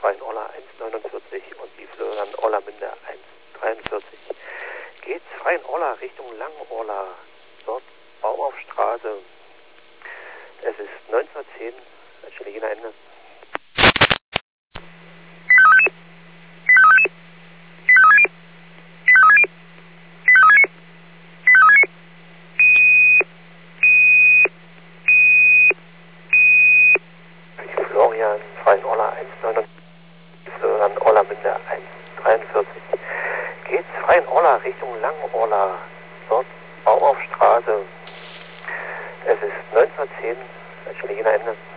Freien Orla 1,49 und die Florian Orlamünde 1,43. Geht Freien Orla Richtung Langorla, dort Bauaufstraße. Es ist 19:10, Stelle Jena Ende. Florian, Freien Orla 1,49, Florian Orlamünde 1,43. Geht Freien Orla Richtung Langorla, dort Bauaufstraße. Es ist 19:10, Stelle Jena Ende.